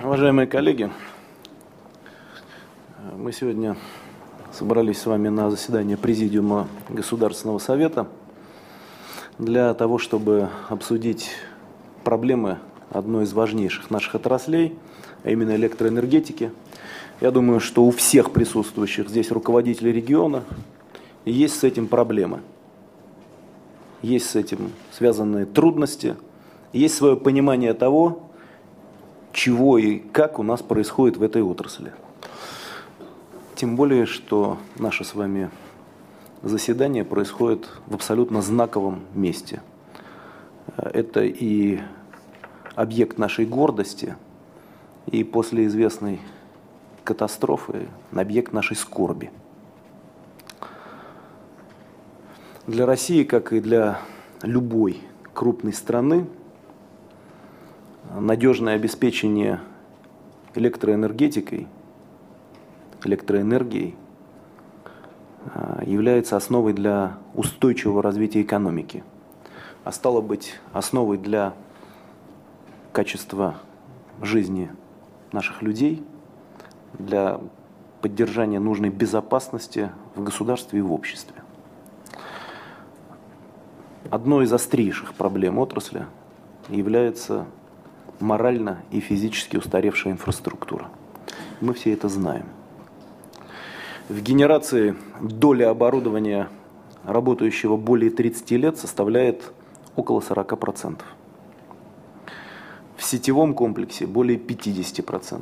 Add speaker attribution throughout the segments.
Speaker 1: Уважаемые коллеги, мы сегодня собрались с вами на заседание Президиума Государственного Совета для того, чтобы обсудить проблемы одной из важнейших наших отраслей, а именно электроэнергетики. Я думаю, что у всех присутствующих здесь руководителей региона есть с этим проблемы, есть с этим связанные трудности, есть свое понимание того, чего и как у нас происходит в этой отрасли. Тем более, что наше с вами заседание происходит в абсолютно знаковом месте. Это и объект нашей гордости, и после известной катастрофы объект нашей скорби. Для России, как и для любой крупной страны, надежное обеспечение электроэнергией является основой для устойчивого развития экономики, а стало быть, основой для качества жизни наших людей, для поддержания нужной безопасности в государстве и в обществе. Одной из острейших проблем отрасли является морально и физически устаревшая инфраструктура. Мы все это знаем. В генерации доля оборудования, работающего более 30 лет, составляет около 40%. В сетевом комплексе более 50%.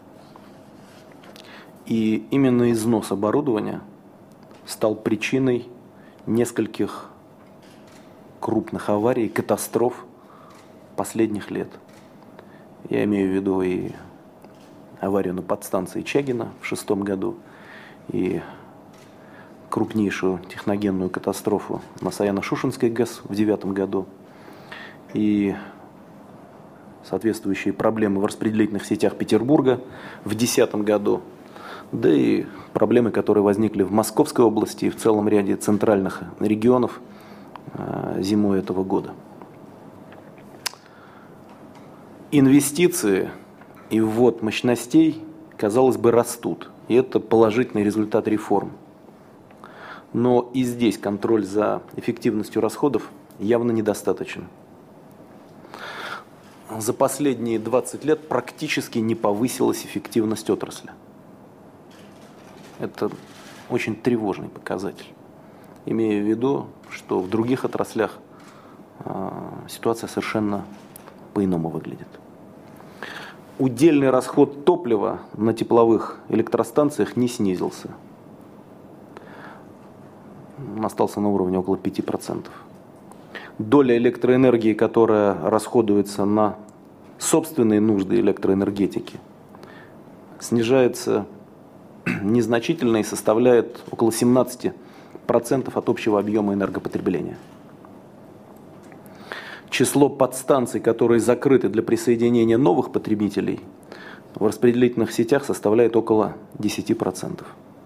Speaker 1: И именно износ оборудования стал причиной нескольких крупных аварий, катастроф последних лет. Я имею в виду и аварию на подстанции Чагина в 2006 году, и крупнейшую техногенную катастрофу на Саяно-Шушенской ГЭС в 2009 году, и соответствующие проблемы в распределительных сетях Петербурга в 2010 году, да и проблемы, которые возникли в Московской области и в целом ряде центральных регионов зимой этого года. Инвестиции и ввод мощностей, казалось бы, растут, и это положительный результат реформ. Но и здесь контроль за эффективностью расходов явно недостаточен. За последние 20 лет практически не повысилась эффективность отрасли. Это очень тревожный показатель, имея в виду, что в других отраслях ситуация совершенно по-иному выглядит. Удельный расход топлива на тепловых электростанциях не снизился. Он остался на уровне около 5%. Доля электроэнергии, которая расходуется на собственные нужды электроэнергетики, снижается незначительно и составляет около 17% от общего объема энергопотребления. Число подстанций, которые закрыты для присоединения новых потребителей, в распределительных сетях составляет около 10%.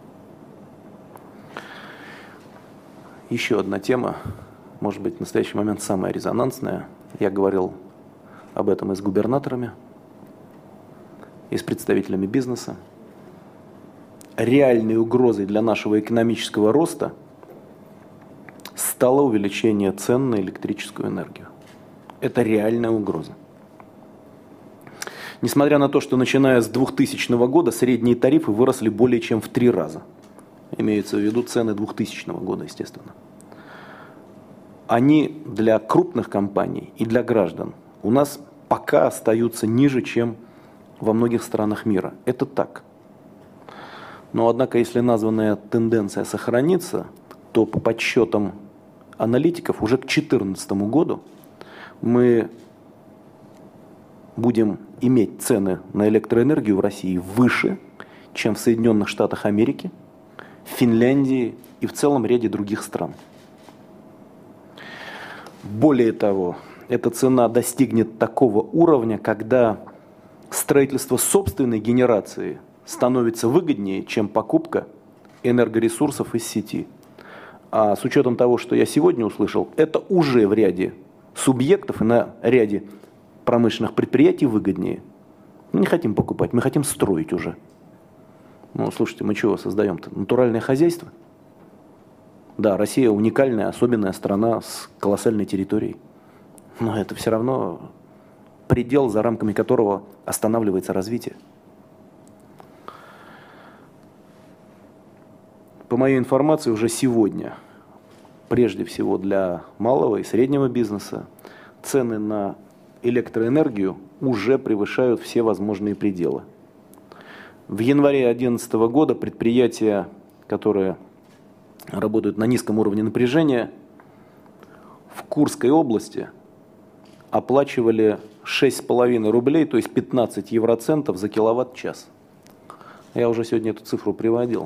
Speaker 1: Еще одна тема, может быть, в настоящий момент самая резонансная. Я говорил об этом и с губернаторами, и с представителями бизнеса. Реальной угрозой для нашего экономического роста стало увеличение цен на электрическую энергию. Это реальная угроза. Несмотря на то, что начиная с 2000 года средние тарифы выросли более чем в 3 раза. Имеются в виду цены 2000 года, естественно. Они для крупных компаний и для граждан у нас пока остаются ниже, чем во многих странах мира. Это так. Но однако, если названная тенденция сохранится, то по подсчетам аналитиков уже к 2014 году мы будем иметь цены на электроэнергию в России выше, чем в Соединенных Штатах Америки, Финляндии и в целом ряде других стран. Более того, эта цена достигнет такого уровня, когда строительство собственной генерации становится выгоднее, чем покупка энергоресурсов из сети. А с учетом того, что я сегодня услышал, это уже в ряде субъектов и на ряде промышленных предприятий выгоднее. Мы не хотим покупать, мы хотим строить уже. Ну, слушайте, мы чего создаем-то? Натуральное хозяйство? Да, Россия уникальная, особенная страна с колоссальной территорией. Но это все равно предел, за рамками которого останавливается развитие. По моей информации, уже сегодня, прежде всего для малого и среднего бизнеса, цены на электроэнергию уже превышают все возможные пределы. В январе 2011 года предприятия, которые работают на низком уровне напряжения, в Курской области оплачивали 6,5 рублей, то есть 15 евроцентов за киловатт-час. Я уже сегодня эту цифру приводил.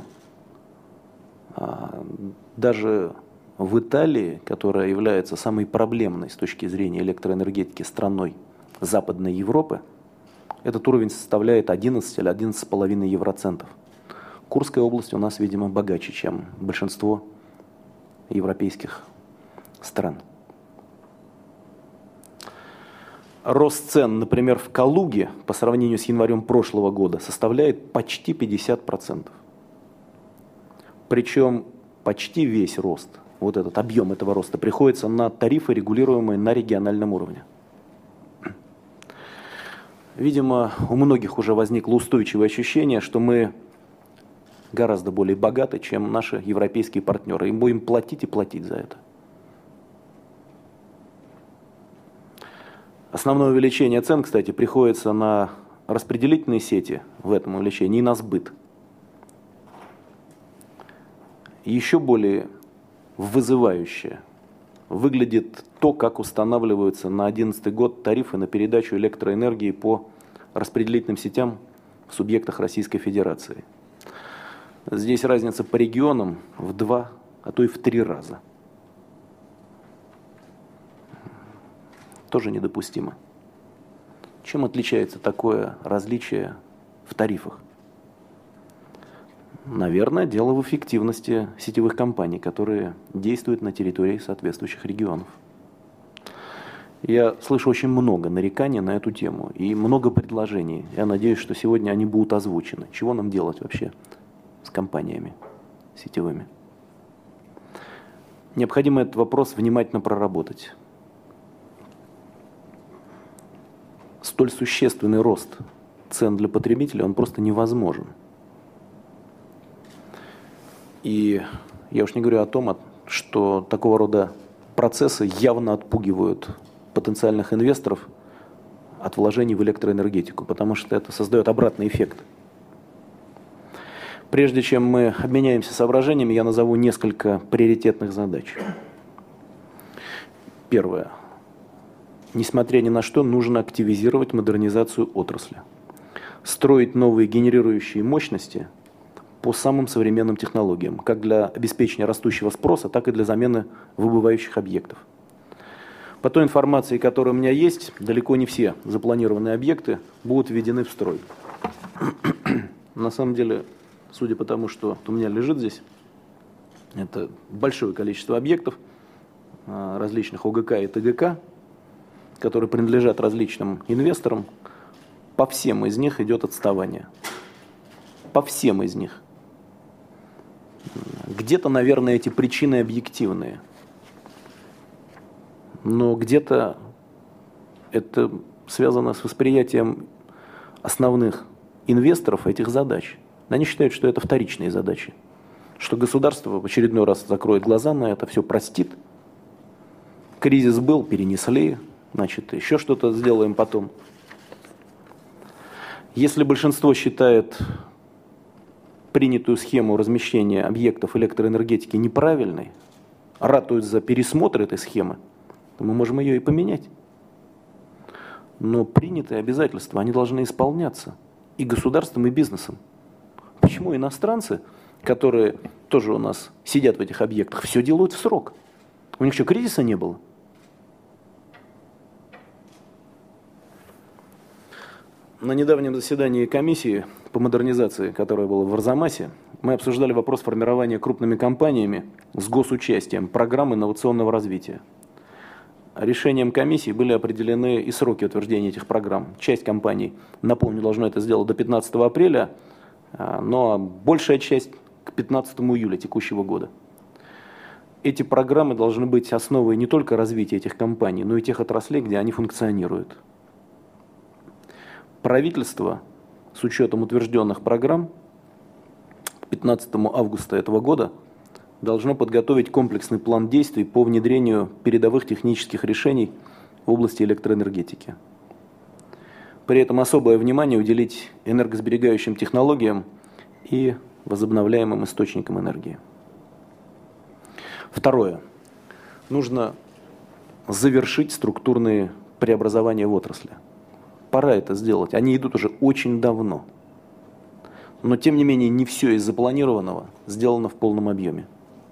Speaker 1: Даже в Италии, которая является самой проблемной с точки зрения электроэнергетики страной Западной Европы, этот уровень составляет 11 или 11,5 евроцентов. Курская область у нас, видимо, богаче, чем большинство европейских стран. Рост цен, например, в Калуге по сравнению с январем прошлого года составляет почти 50%. Причем почти весь рост, вот этот объем этого роста, приходится на тарифы, регулируемые на региональном уровне. Видимо, у многих уже возникло устойчивое ощущение, что мы гораздо более богаты, чем наши европейские партнеры, и будем платить и платить за это. Основное увеличение цен, кстати, приходится на распределительные сети в этом увеличении и на сбыт. Еще более вызывающе выглядит то, как устанавливаются на 2011 год тарифы на передачу электроэнергии по распределительным сетям в субъектах Российской Федерации. Здесь разница по регионам в 2, а то и в 3 раза. Тоже недопустимо. Чем отличается такое различие в тарифах? Наверное, дело в эффективности сетевых компаний, которые действуют на территории соответствующих регионов. Я слышу очень много нареканий на эту тему и много предложений. Я надеюсь, что сегодня они будут озвучены. Чего нам делать вообще с компаниями сетевыми? Необходимо этот вопрос внимательно проработать. Столь существенный рост цен для потребителя, он просто невозможен. И я уж не говорю о том, что такого рода процессы явно отпугивают потенциальных инвесторов от вложений в электроэнергетику, потому что это создает обратный эффект. Прежде чем мы обменяемся соображениями, я назову несколько приоритетных задач. Первое. Несмотря ни на что, нужно активизировать модернизацию отрасли. Строить новые генерирующие мощности по самым современным технологиям, как для обеспечения растущего спроса, так и для замены выбывающих объектов. По той информации, которая у меня есть, далеко не все запланированные объекты будут введены в строй. На самом деле, судя по тому, что у меня лежит здесь, это большое количество объектов, различных ОГК и ТГК, которые принадлежат различным инвесторам. По всем из них идет отставание. По всем из них. Где-то, наверное, эти причины объективные. Но где-то это связано с восприятием основных инвесторов этих задач. Они считают, что это вторичные задачи. Что государство в очередной раз закроет глаза на это, все простит. Кризис был, перенесли, значит, еще что-то сделаем потом. Если большинство считает принятую схему размещения объектов электроэнергетики неправильной, ратуют за пересмотр этой схемы, то мы можем ее и поменять. Но принятые обязательства, они должны исполняться и государством, и бизнесом. Почему иностранцы, которые тоже у нас сидят в этих объектах, все делают в срок? У них что, кризиса не было? На недавнем заседании комиссии по модернизации, которое было в Арзамасе, мы обсуждали вопрос формирования крупными компаниями с госучастием программ инновационного развития. решением комиссии были определены и сроки утверждения этих программ. Часть компаний, напомню, должна это сделать до 15 апреля, но большая часть к 15 июля текущего года. Эти программы должны быть основой не только развития этих компаний, но и тех отраслей, где они функционируют. Правительство с учетом утвержденных программ к 15 августа этого года должно подготовить комплексный план действий по внедрению передовых технических решений в области электроэнергетики. При этом особое внимание уделить энергосберегающим технологиям и возобновляемым источникам энергии. Второе. Нужно завершить структурные преобразования в отрасли. Пора это сделать. Они идут уже очень давно. Но, тем не менее, не все из запланированного сделано в полном объеме.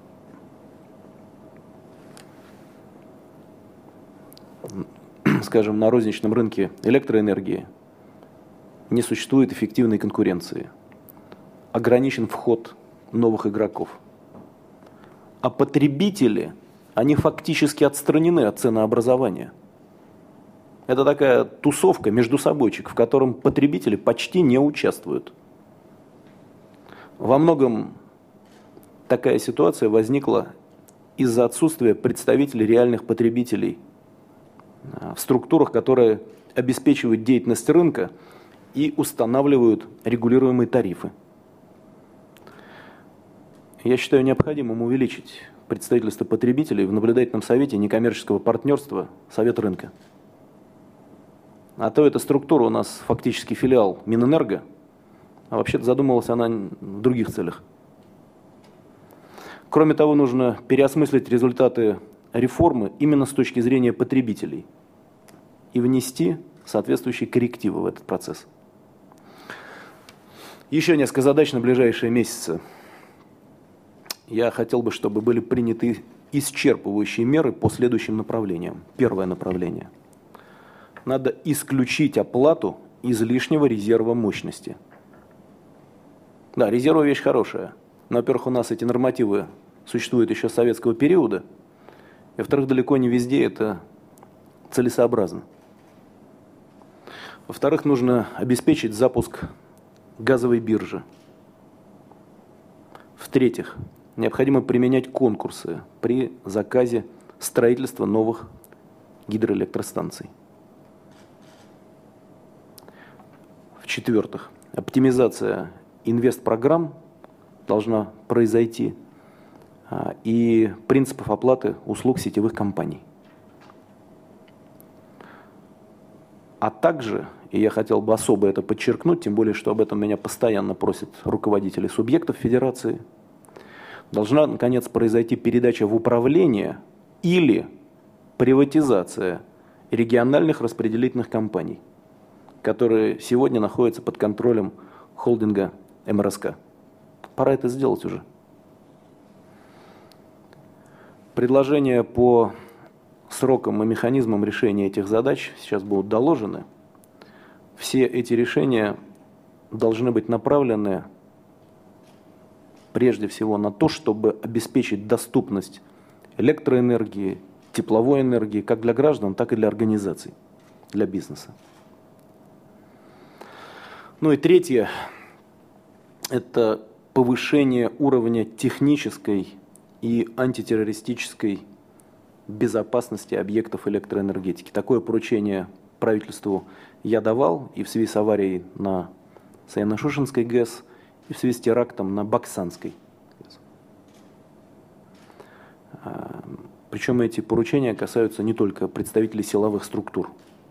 Speaker 1: Скажем, на розничном рынке электроэнергии не существует эффективной конкуренции. Ограничен вход новых игроков. А потребители, они фактически отстранены от ценообразования. Это такая тусовка, междусобойчик, в котором потребители почти не участвуют. Во многом такая ситуация возникла из-за отсутствия представителей реальных потребителей в структурах, которые обеспечивают деятельность рынка и устанавливают регулируемые тарифы. Я считаю необходимым увеличить представительство потребителей в наблюдательном совете некоммерческого партнерства «Совет рынка». А то эта структура у нас фактически филиал Минэнерго, а вообще-то задумывалась она в других целях. Кроме того, нужно переосмыслить результаты реформы именно с точки зрения потребителей и внести соответствующие коррективы в этот процесс. Еще несколько задач на ближайшие месяцы. Я хотел бы, чтобы были приняты исчерпывающие меры по следующим направлениям. Первое направление. Надо исключить оплату излишнего резерва мощности. Да, резервы вещь хорошая. Но, во-первых, у нас эти нормативы существуют еще с советского периода. И, во-вторых, далеко не везде это целесообразно. Во-вторых, нужно обеспечить запуск газовой биржи. В-третьих, необходимо применять конкурсы при заказе строительства новых гидроэлектростанций. В-четвертых, оптимизация инвестпрограмм должна произойти и принципов оплаты услуг сетевых компаний. А также, и я хотел бы особо это подчеркнуть, тем более, что об этом меня постоянно просят руководители субъектов федерации, должна, наконец, произойти передача в управление или приватизация региональных распределительных компаний, которые сегодня находятся под контролем холдинга МРСК. Пора это сделать уже. Предложения по срокам и механизмам решения этих задач сейчас будут доложены. Все эти решения должны быть направлены прежде всего на то, чтобы обеспечить доступность электроэнергии, тепловой энергии как для граждан, так и для организаций, для бизнеса. Ну и третье – это повышение уровня технической и антитеррористической безопасности объектов электроэнергетики. Такое поручение правительству я давал и в связи с аварией на Саяно-Шушенской ГЭС, и в связи с терактом на Баксанской ГЭС. Причем эти поручения касаются не только представителей силовых структур.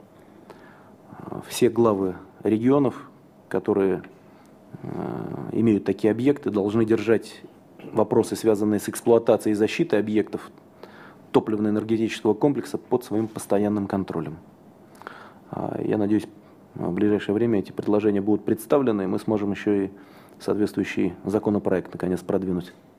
Speaker 1: Все главы регионов, которые имеют такие объекты, должны держать вопросы, связанные с эксплуатацией и защитой объектов топливно-энергетического комплекса под своим постоянным контролем. Я надеюсь, в ближайшее время эти предложения будут представлены, и мы сможем еще и соответствующий законопроект наконец продвинуть.